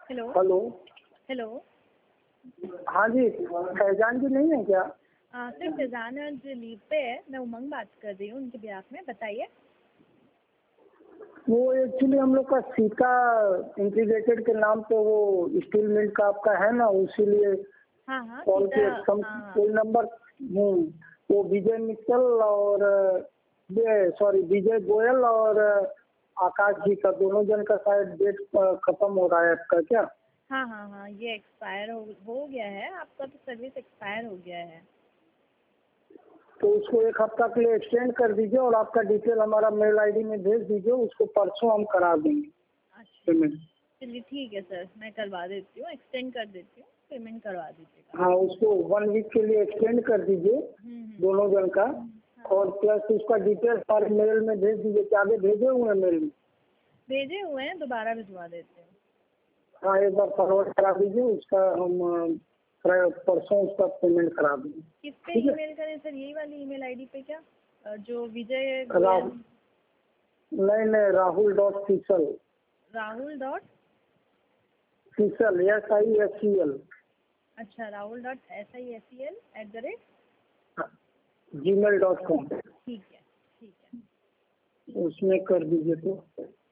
Hello. Hello. Hello. हाँ जी, फैजान जी नहीं है क्या? सर फैजान आज लीव पे है, मैं उमंग बात कर रही हूँ उनके बिहाफ में, बताइए। वो एक्चुअली हम लोग का सीता इंटीग्रेटेड के नाम पे वो स्टील मिल का आपका है ना, इसीलिए हाँ हाँ कॉल सीता, किया। हाँ कोई नंबर वो विजय मित्तल और विजय गोयल और आकाश जी का, दोनों जन का शायद डेट खत्म हो रहा है आपका क्या? हाँ हाँ हाँ, ये एक्सपायर हो गया है, आपका तो सर्विस एक्सपायर हो गया है। तो उसको एक हफ्ता के लिए एक्सटेंड कर दीजिए और आपका डिटेल हमारा मेल आईडी में भेज दीजिए, उसको परसों हम करा देंगे अच्छा पेमेंट। चलिए ठीक है सर, मैं करवा देती हूँ, एक्सटेंड कर देती हूँ, पेमेंट करवा दीजिएगा। हाँ, उसको 1 वीक के लिए एक्सटेंड कर दीजिए दोनों जन का, और प्लस उसका डिटेल सारे मेल में भेज दीजिए। क्या भेजे हुए हैं मेल में? भेजे हुए हैं, दोबारा भिजवा देते हैं। हाँ, एक बार फॉरवर्ड करा दीजिए, उसका हम परसों उसका पेमेंट करा देंगे। किस पे ईमेल करें सर, यही वाली ईमेल आईडी पे क्या, जो विजय राहुल, नहीं, राहुल.सीसल। राहुल सीसल SISEL अच्छा, rahul.sisel@, gmail.com, ठीक है ठीक है। उसमें कर दीजिए तो।